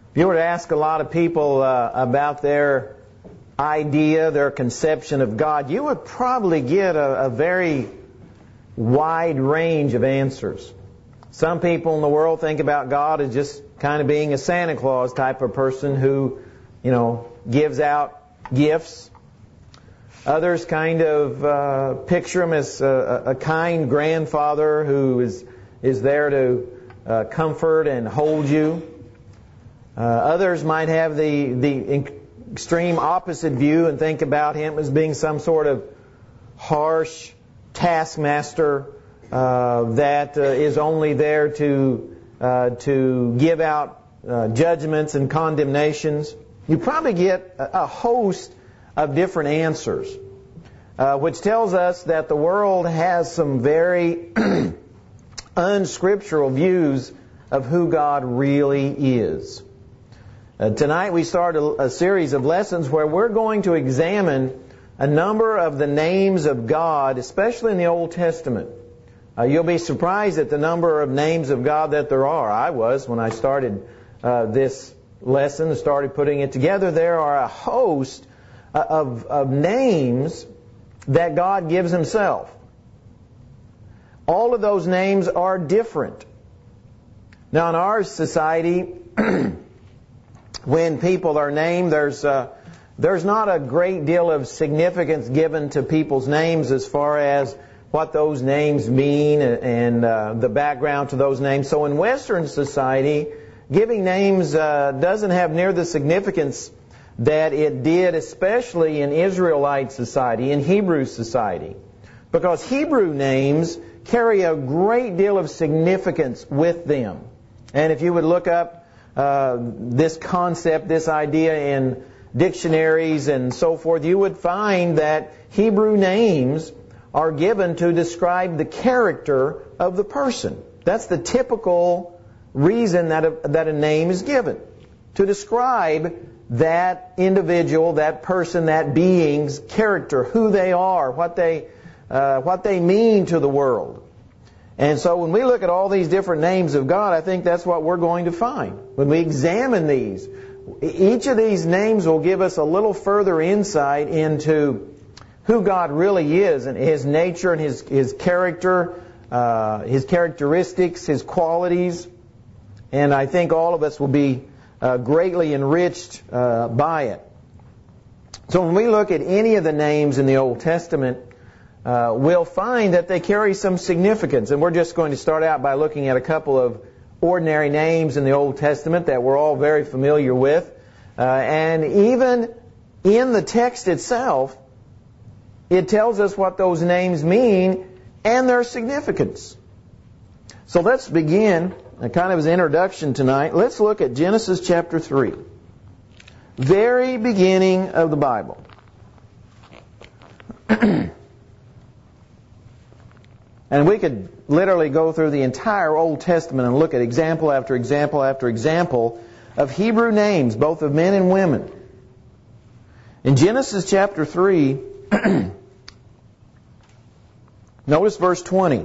If you were to ask a lot of people about their idea, their conception of God, you would probably get a very wide range of answers. Some people in the world think about God as just kind of being a Santa Claus type of person who, gives out gifts. Others kind of picture him as a kind grandfather who is there to comfort and hold you. Others might have the extreme opposite view and think about him as being some sort of harsh taskmaster that is only there to give out judgments and condemnations. You probably get a host of different answers, which tells us that the world has some very unscriptural views of who God really is. Tonight we start a series of lessons where we're going to examine a number of the names of God, especially in the Old Testament. You'll be surprised at the number of names of God that there are. I was when I started this lesson, started putting it together. There are a host of names that God gives Himself. All of those names are different. Now in our society, when people are named, there's not a great deal of significance given to people's names as far as what those names mean and the background to those names. So in Western society, giving names doesn't have near the significance that it did, especially in Israelite society, in Hebrew society. Because Hebrew names carry a great deal of significance with them. And if you would look up this concept, this idea in dictionaries and so forth, you would find that Hebrew names are given to describe the character of the person. That's the typical reason that a name is given, to describe that individual, that person, that being's character, who they are, what they mean to the world. And so when we look at all these different names of God, I think that's what we're going to find. When we examine these, each of these names will give us a little further insight into who God really is and His nature and His character, His characteristics, His qualities. And I think all of us will be greatly enriched by it. So when we look at any of the names in the Old Testament, we'll find that they carry some significance. And we're just going to start out by looking at a couple of ordinary names in the Old Testament that we're all very familiar with. And even in the text itself, it tells us what those names mean and their significance. So let's begin, kind of as an introduction tonight, let's look at Genesis chapter 3. Very beginning of the Bible. And we could literally go through the entire Old Testament and look at example after example after example of Hebrew names, both of men and women. In Genesis chapter 3, notice verse 20.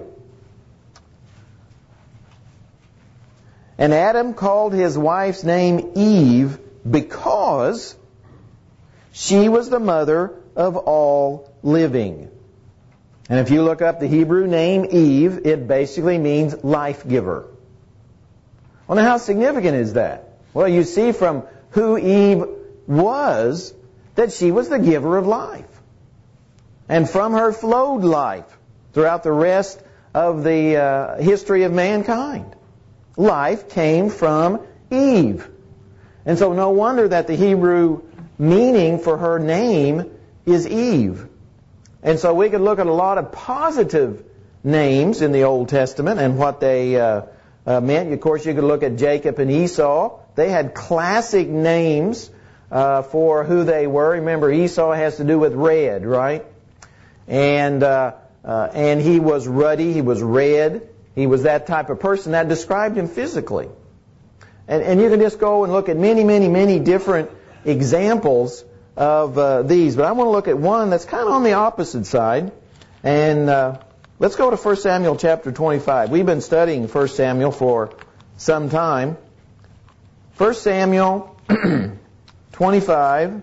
And Adam called his wife's name Eve because she was the mother of all living. And if you look up the Hebrew name Eve, it basically means life giver. Well, now how significant is that? Well, you see from who Eve was that she was the giver of life. And from her flowed life throughout the rest of the history of mankind. Life came from Eve. And so no wonder that the Hebrew meaning for her name is Eve. And so we could look at a lot of positive names in the Old Testament and what they meant. Of course, you could look at Jacob and Esau. They had classic names for who they were. Remember, Esau has to do with red, right? And he was ruddy, he was red. He was that type of person. That described him physically. And you can just go and look at many, many, many different examples of these. But I want to look at one that's kind of on the opposite side. And let's go to 1 Samuel chapter 25. We've been studying 1 Samuel for some time. 1 Samuel 25.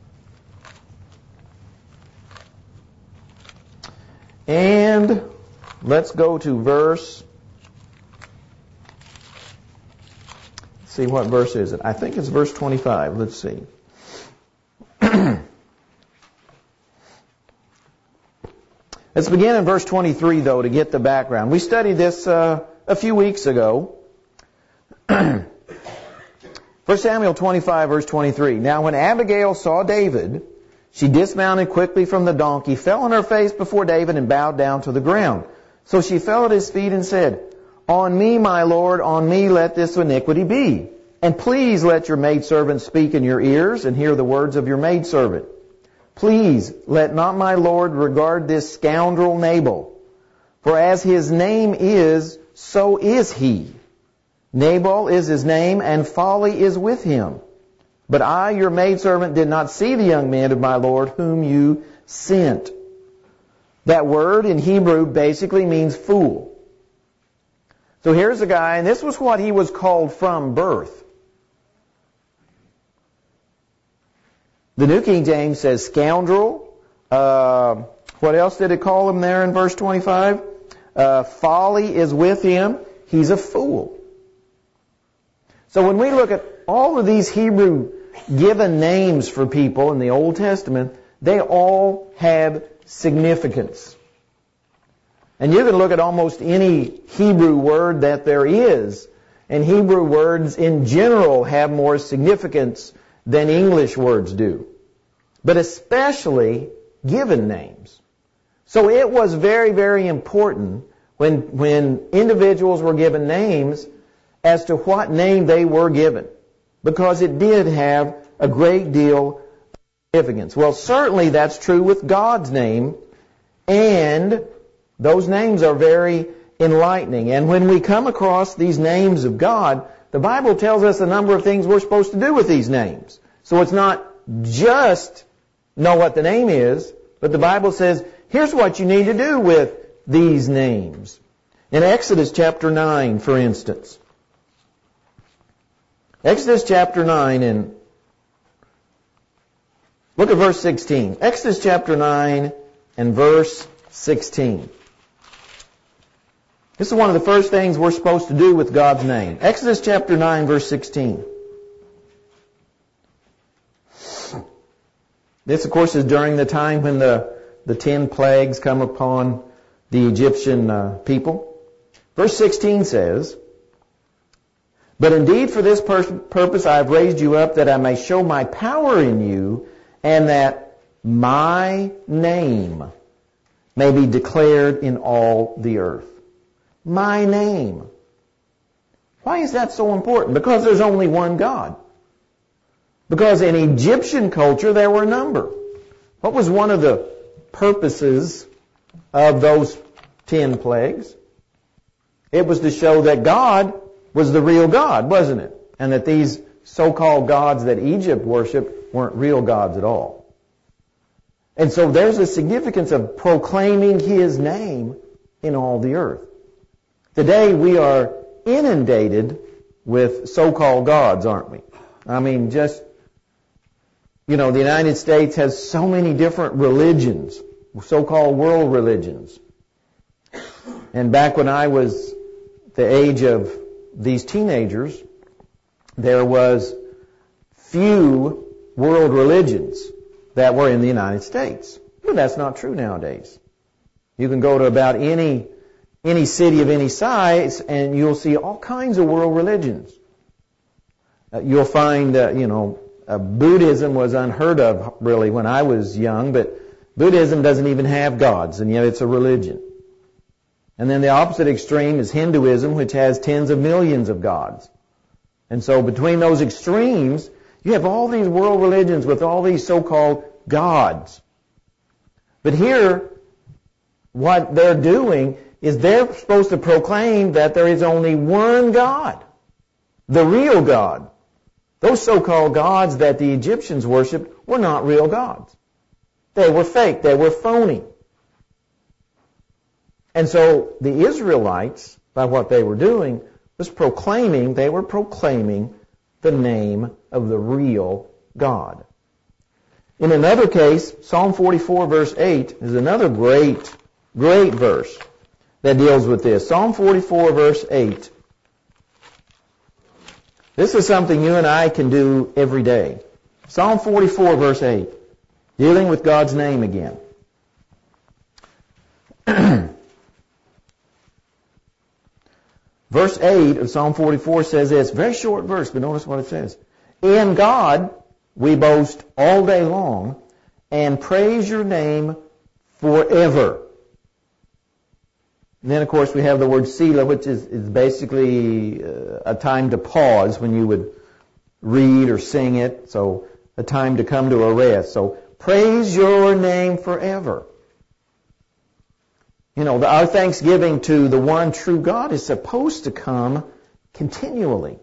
And let's go to verse, let's see, what verse is it? I think it's verse 25. Let's see. Let's begin in verse 23, though, to get the background. We studied this a few weeks ago. 1 Samuel 25, verse 23. Now when Abigail saw David, she dismounted quickly from the donkey, fell on her face before David, and bowed down to the ground. So she fell at his feet and said, On me, my Lord, on me let this iniquity be. And please let your maidservant speak in your ears and hear the words of your maidservant. Please let not my Lord regard this scoundrel Nabal, for as his name is, so is he. Nabal is his name, and folly is with him. But I, your maidservant, did not see the young man of my Lord whom you sent. That word in Hebrew basically means fool. So here's a guy, and this was what he was called from birth. The New King James says scoundrel. What else did it call him there in verse 25? Folly is with him. He's a fool. So when we look at all of these Hebrew given names for people in the Old Testament, they all have significance. And you can look at almost any Hebrew word that there is, and Hebrew words in general have more significance than English words do, but especially given names. So it was very, very important when individuals were given names as to what name they were given, because it did have a great deal of significance. Well, certainly that's true with God's name, and those names are very enlightening. And when we come across these names of God, the Bible tells us a number of things we're supposed to do with these names. So it's not just know what the name is, but the Bible says, here's what you need to do with these names. In Exodus chapter 9, for instance. Exodus chapter 9, and look at verse 16. Exodus chapter 9 and verse 16. This is one of the first things we're supposed to do with God's name. Exodus chapter 9, verse 16. This, of course, is during the time when the 10 plagues come upon the Egyptian people. Verse 16 says, But indeed for this purpose I have raised you up, that I may show my power in you, and that my name may be declared in all the earth. My name. Why is that so important? Because there's only one God. Because in Egyptian culture there were a number. What was one of the purposes of those 10 plagues? It was to show that God was the real God, wasn't it? And that these so-called gods that Egypt worshiped weren't real gods at all. And so there's a significance of proclaiming His name in all the earth. Today we are inundated with so-called gods, aren't we? I mean, just, the United States has so many different religions, so-called world religions. And back when I was the age of these teenagers, there was few world religions that were in the United States. But that's not true nowadays. You can go to about any city of any size, and you'll see all kinds of world religions. You'll find, Buddhism was unheard of, really, when I was young, but Buddhism doesn't even have gods, and yet it's a religion. And then the opposite extreme is Hinduism, which has tens of millions of gods. And so between those extremes, you have all these world religions with all these so-called gods. But here, what they're doing is they're supposed to proclaim that there is only one God, the real God. Those so-called gods that the Egyptians worshipped were not real gods. They were fake. They were phony. And so the Israelites, by what they were doing, they were proclaiming the name of the real God. In another case, Psalm 44 verse 8 is another great verse that deals with this. Psalm 44 verse 8. This is something you and I can do every day. Psalm 44 verse 8, dealing with God's name again. Verse 8 of Psalm 44 says this, very short verse, but notice what it says. In God we boast all day long and praise your name forever. And then, of course, we have the word Selah, which is basically a time to pause when you would read or sing it. So a time to come to a rest. So praise your name forever. You know, our thanksgiving to the one true God is supposed to come continually.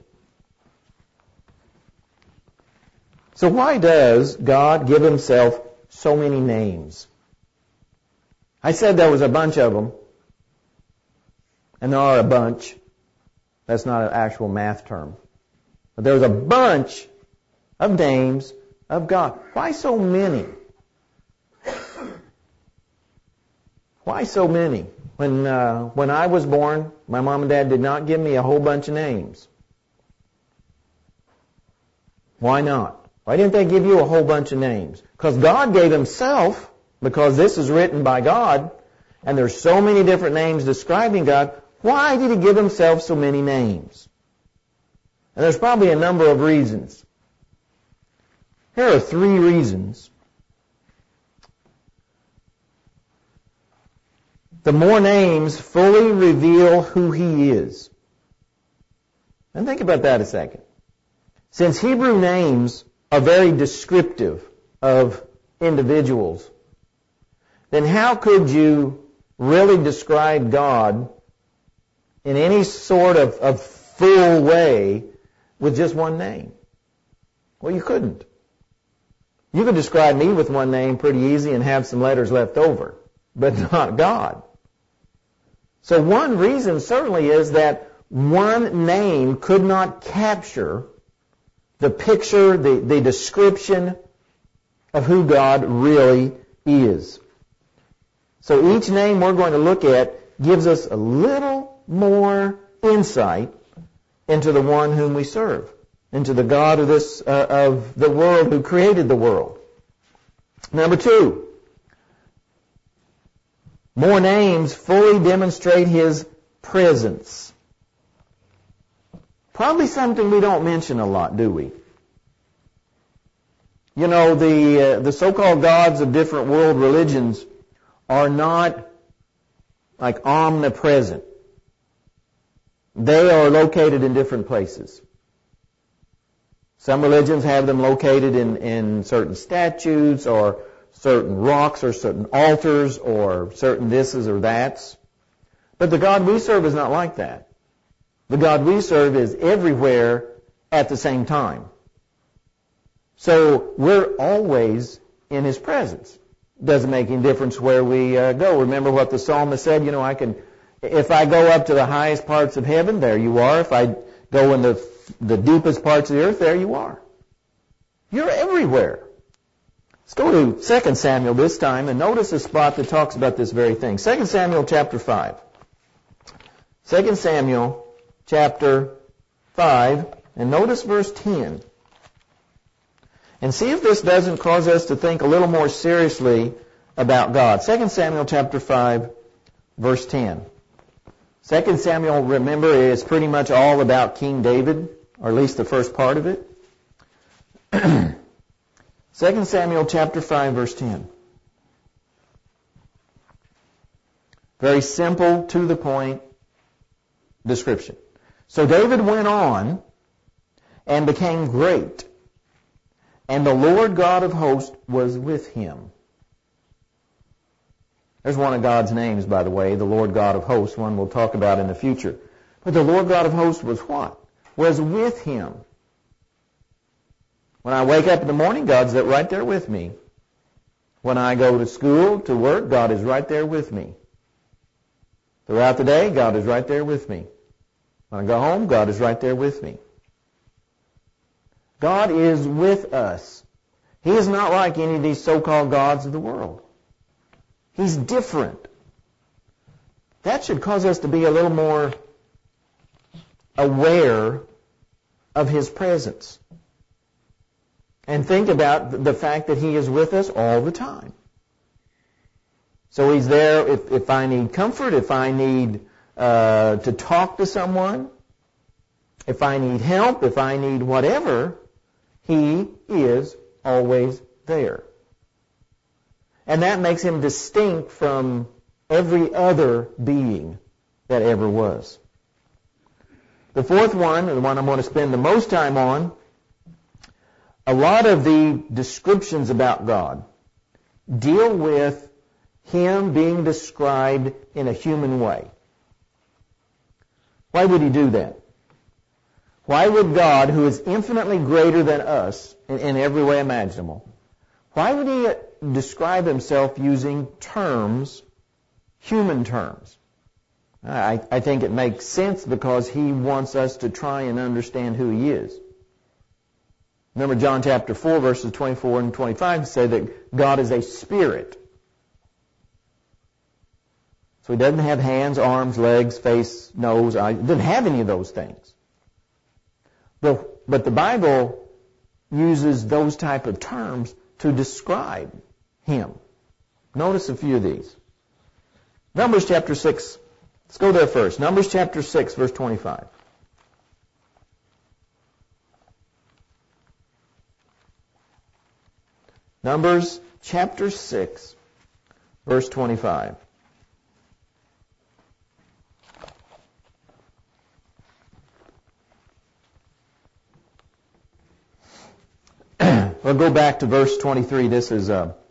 So why does God give himself so many names? I said there was a bunch of them. And there are a bunch. That's not an actual math term. But there's a bunch of names of God. Why so many? Why so many? When I was born, my mom and dad did not give me a whole bunch of names. Why not? Why didn't they give you a whole bunch of names? Because God gave himself, because this is written by God, and there's so many different names describing God. Why did he give himself so many names? And there's probably a number of reasons. Here are 3 reasons. The more names fully reveal who he is. And think about that a second. Since Hebrew names are very descriptive of individuals, then how could you really describe God in any sort of full way with just one name? Well, you couldn't. You could describe me with one name pretty easy and have some letters left over, but not God. So one reason certainly is that one name could not capture the picture, the description of who God really is. So each name we're going to look at gives us a little more insight into the one whom we serve, into the God of the world who created the world. Number 2, more names fully demonstrate his presence. Probably something we don't mention a lot, do we? You know, the so-called gods of different world religions are not like omnipresent. They are located in different places. Some religions have them located in certain statues or certain rocks or certain altars or certain thises or that's. But the God we serve is not like that. The God we serve is everywhere at the same time. So we're always in his presence. Doesn't make any difference where we go. Remember what the psalmist said, you know, if I go up to the highest parts of heaven, there you are. If I go in the deepest parts of the earth, there you are. You're everywhere. Let's go to 2 Samuel this time and notice a spot that talks about this very thing. 2 Samuel chapter 5. 2 Samuel chapter 5, and notice verse 10. And see if this doesn't cause us to think a little more seriously about God. 2 Samuel chapter 5, verse 10. 2 Samuel, remember, is pretty much all about King David, or at least the first part of it. 2 Samuel chapter 5, verse 10. Very simple, to the point description. So David went on and became great, and the Lord God of hosts was with him. There's one of God's names, by the way, the Lord God of hosts, one we'll talk about in the future. But the Lord God of hosts was what? Was with him. When I wake up in the morning, God's right there with me. When I go to school, to work, God is right there with me. Throughout the day, God is right there with me. When I go home, God is right there with me. God is with us. He is not like any of these so-called gods of the world. He's different. That should cause us to be a little more aware of His presence. And think about the fact that He is with us all the time. So He's there if I need comfort, if I need to talk to someone, if I need help, if I need whatever, He is always there. And that makes Him distinct from every other being that ever was. The fourth one, and the one I'm going to spend the most time on, a lot of the descriptions about God deal with Him being described in a human way. Why would He do that? Why would God, who is infinitely greater than us in every way imaginable, why would He describe Himself using terms, human terms? I think it makes sense because He wants us to try and understand who He is. Remember John chapter 4, verses 24 and 25 say that God is a spirit. So He doesn't have hands, arms, legs, face, nose, eyes. He doesn't have any of those things. But the Bible uses those type of terms to describe Him. Notice a few of these. Numbers chapter 6. Let's go there first. Numbers chapter 6, verse 25. Numbers chapter 6, verse 25. We'll go back to verse 23. This is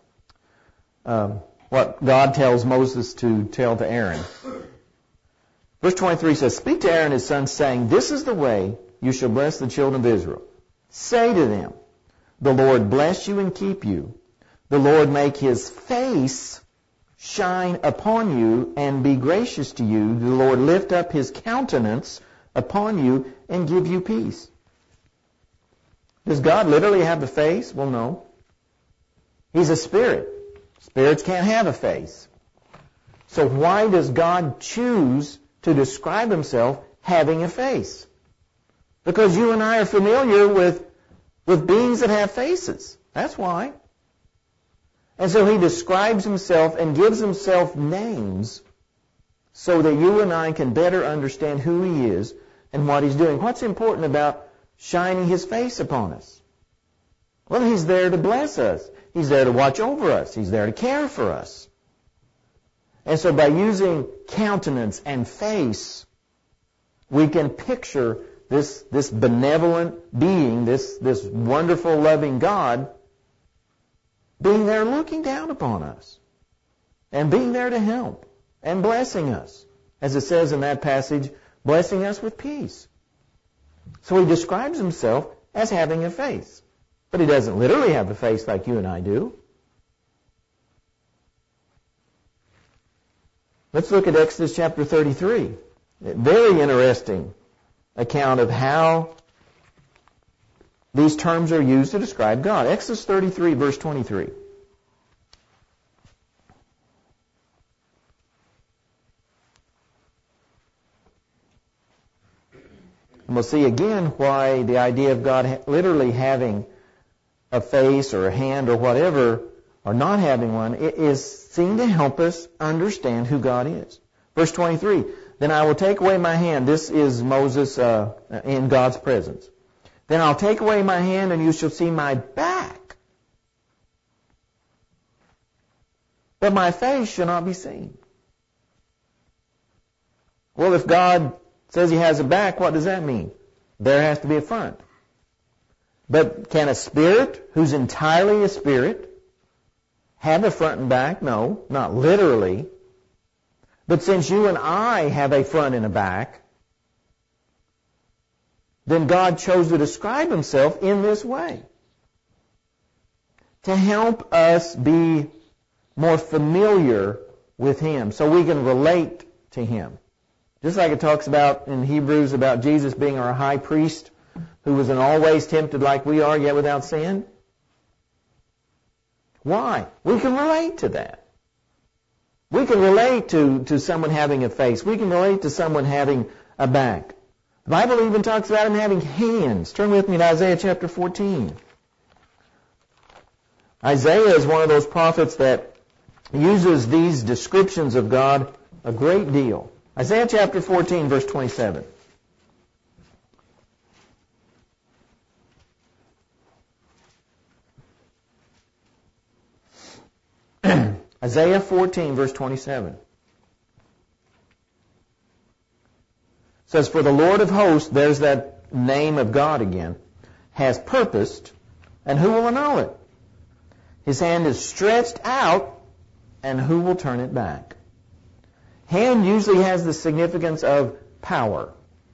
what God tells Moses to tell to Aaron. Verse 23 says, "Speak to Aaron and his sons, saying, This is the way you shall bless the children of Israel. Say to them, The Lord bless you and keep you. The Lord make His face shine upon you and be gracious to you. The Lord lift up His countenance upon you and give you peace." Does God literally have a face? Well, no. He's a spirit. Spirits can't have a face. So why does God choose to describe Himself having a face? Because you and I are familiar with beings that have faces. That's why. And so He describes Himself and gives Himself names so that you and I can better understand who He is and what He's doing. What's important about shining His face upon us? Well, He's there to bless us. He's there to watch over us. He's there to care for us. And so by using countenance and face, we can picture this benevolent being, this wonderful, loving God, being there looking down upon us and being there to help and blessing us. As it says in that passage, blessing us with peace. So He describes Himself as having a face. But He doesn't literally have a face like you and I do. Let's look at Exodus chapter 33. A very interesting account of how these terms are used to describe God. Exodus 33, verse 23. And we'll see again why the idea of God literally having a face or a hand or whatever, or not having one, it is seen to help us understand who God is. Verse 23, "Then I will take away my hand." This is Moses in God's presence. "Then I'll take away my hand and you shall see my back. But my face shall not be seen." Well, if God says He has a back, what does that mean? There has to be a front. But can a spirit, who's entirely a spirit, have a front and back? No, not literally. But since you and I have a front and a back, then God chose to describe Himself in this way, to help us be more familiar with Him so we can relate to Him. Just like it talks about in Hebrews about Jesus being our high priest who was in all ways tempted like we are, yet without sin? Why? We can relate to that. We can relate to someone having a face. We can relate to someone having a back. The Bible even talks about him having hands. Turn with me to Isaiah chapter 14. Isaiah is one of those prophets that uses these descriptions of God a great deal. Isaiah chapter 14, verse 27. Isaiah 14, verse 27. Says, "For the Lord of hosts," there's that name of God again, "has purposed, and who will annul it? His hand is stretched out, and who will turn it back?" Hand usually has the significance of power.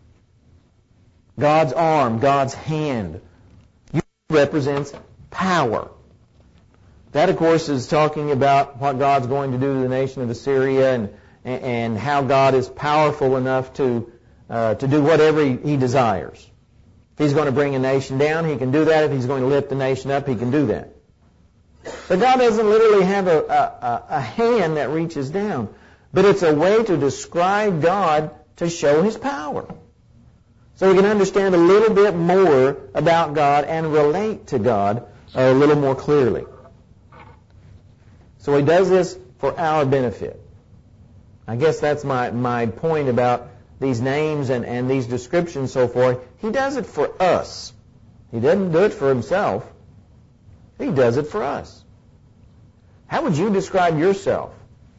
God's arm, God's hand, usually represents power. That, of course, is talking about what God's going to do to the nation of Assyria and how God is powerful enough to do whatever He desires. If He's going to bring a nation down, He can do that. If He's going to lift the nation up, He can do that. But God doesn't literally have a hand that reaches down. But it's a way to describe God to show His power. So we can understand a little bit more about God and relate to God a little more clearly. So He does this for our benefit. I guess that's my point about these names and these descriptions so forth. He does it for us. He doesn't do it for Himself. He does it for us. How would you describe yourself?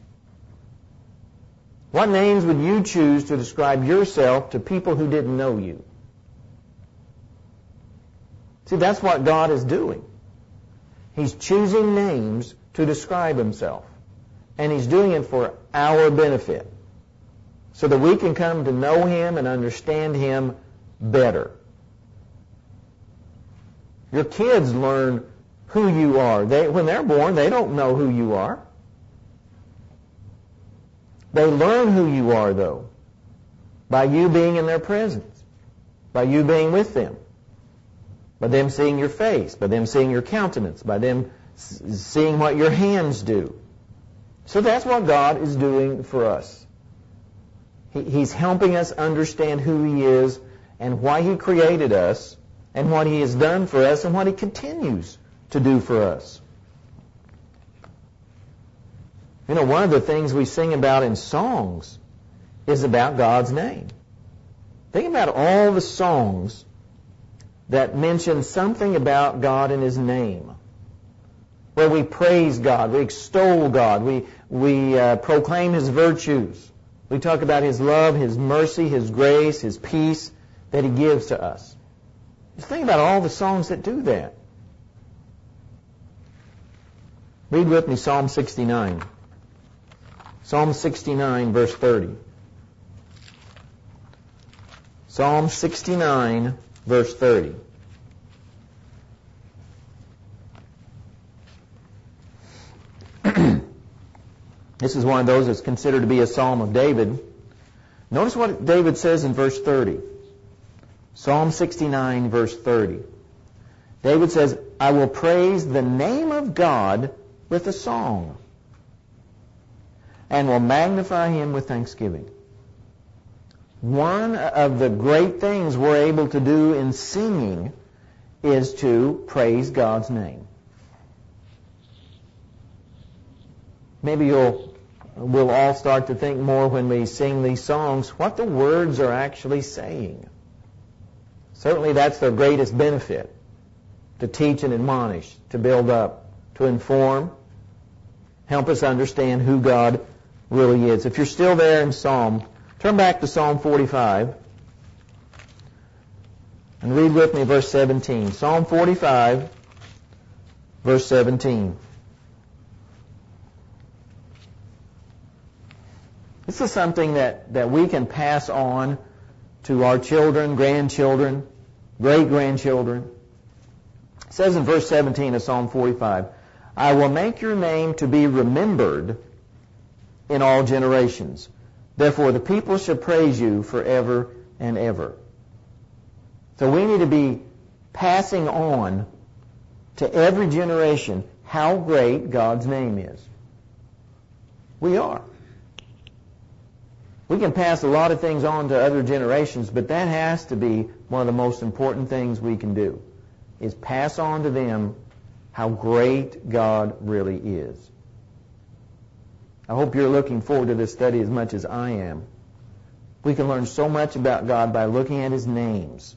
What names would you choose to describe yourself to people who didn't know you? See, that's what God is doing. He's choosing names to describe Himself. And He's doing it for our benefit, so that we can come to know Him and understand Him better. Your kids learn who you are. When they're born, they don't know who you are. They learn who you are, though, by you being in their presence, by you being with them, by them seeing your face, by them seeing your countenance, by them seeing what your hands do. So that's what God is doing for us. He's helping us understand who He is and why He created us and what He has done for us and what He continues to do for us. You know, one of the things we sing about in songs is about God's name. Think about all the songs that mention something about God and His name, where we praise God, we extol God, we proclaim His virtues. We talk about His love, His mercy, His grace, His peace that He gives to us. Just think about all the songs that do that. Read with me Psalm 69. Psalm 69, verse 30. Psalm 69, verse 30. This is one of those that's considered to be a Psalm of David. Notice what David says in verse 30. Psalm 69, verse 30. David says, "I will praise the name of God with a song, and will magnify Him with thanksgiving." One of the great things we're able to do in singing is to praise God's name. Maybe we'll all start to think more when we sing these songs what the words are actually saying. Certainly that's their greatest benefit, to teach and admonish, to build up, to inform, help us understand who God really is. If you're still there in Psalm, turn back to Psalm 45 and read with me verse 17. Psalm 45, verse 17. This is something that we can pass on to our children, grandchildren, great-grandchildren. It says in verse 17 of Psalm 45, "I will make your name to be remembered in all generations. Therefore the people shall praise you forever and ever." So we need to be passing on to every generation how great God's name is. We are. We can pass a lot of things on to other generations, but that has to be one of the most important things we can do, is pass on to them how great God really is. I hope you're looking forward to this study as much as I am. We can learn so much about God by looking at His names.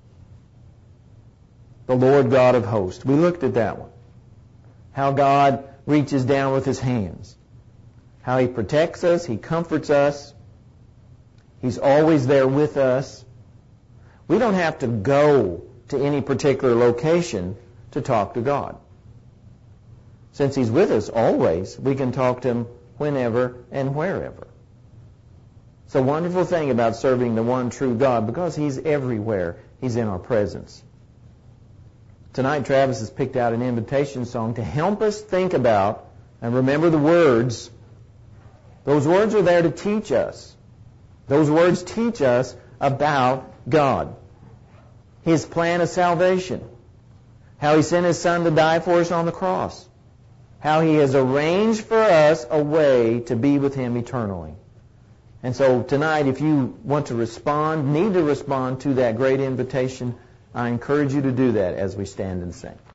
The Lord God of hosts. We looked at that one. How God reaches down with His hands. How He protects us, He comforts us. He's always there with us. We don't have to go to any particular location to talk to God. Since He's with us always, we can talk to Him whenever and wherever. It's a wonderful thing about serving the one true God, because He's everywhere. He's in our presence. Tonight, Travis has picked out an invitation song to help us think about and remember the words. Those words are there to teach us. Those words teach us about God, His plan of salvation, how He sent His Son to die for us on the cross, how He has arranged for us a way to be with Him eternally. And so tonight, if you want to respond, need to respond to that great invitation, I encourage you to do that as we stand and sing.